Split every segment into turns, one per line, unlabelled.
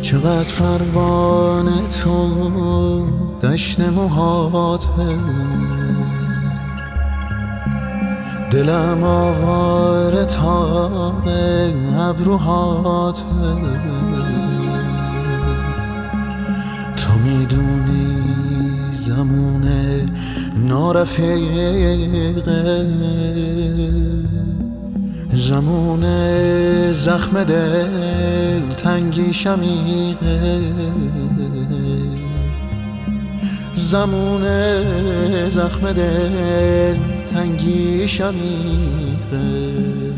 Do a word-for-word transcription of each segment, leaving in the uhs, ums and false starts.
چقدر پروانه تو دشت موهاته، دلم آواره تا ابروهاته. تو میدونی زمونه نارفیقه، زمونه زخم دل تنگی شمیقه، زمونه زخم دل تنگی شمیقه.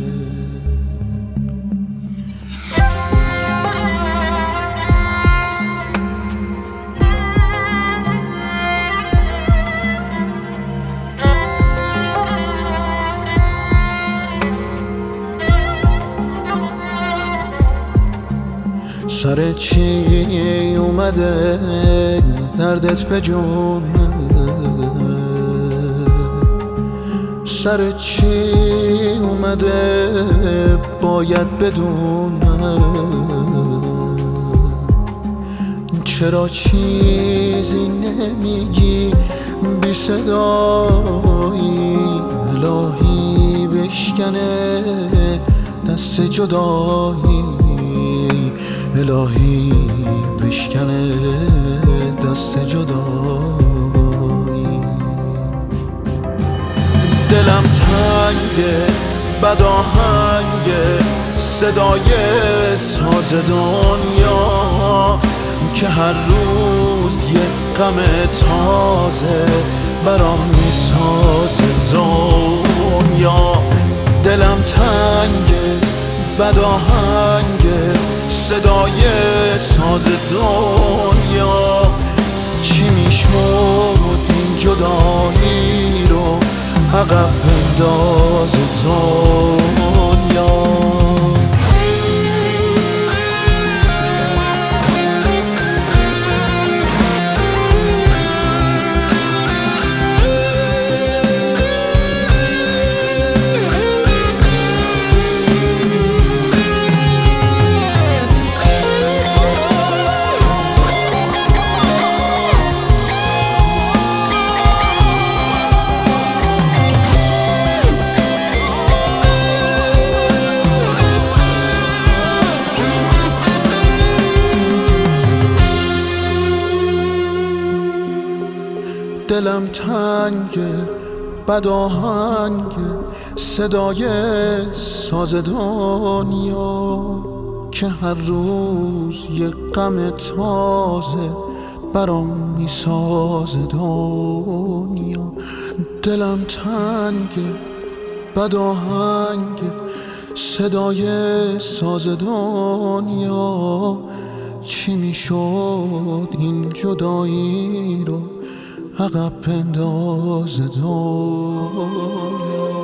سر چی اومده دردت به جون، سر چی اومده باید بدونم. چرا چیزی نمیگی بی صدایی، الهی بشکنه دست جدایی، الهی بشکنه دست جدایی. دلم تنگه بد آهنگه صدای ساز دنیا، که هر روز یه غم تازه برام میسازه دنیا. دلم تنگه بد آهنگه صدای ساز دنیا، چی میشد این جدایی رو عقب بنداز دنیا. دلم تنگه بد آهنگه صدای ساز دنیا، که هر روز یه غم تازه برام میسازه دنیا. دلم تنگه بد آهنگه صدای ساز دنیا، چی میشد این جدایی رو عقب پنداز دنیا.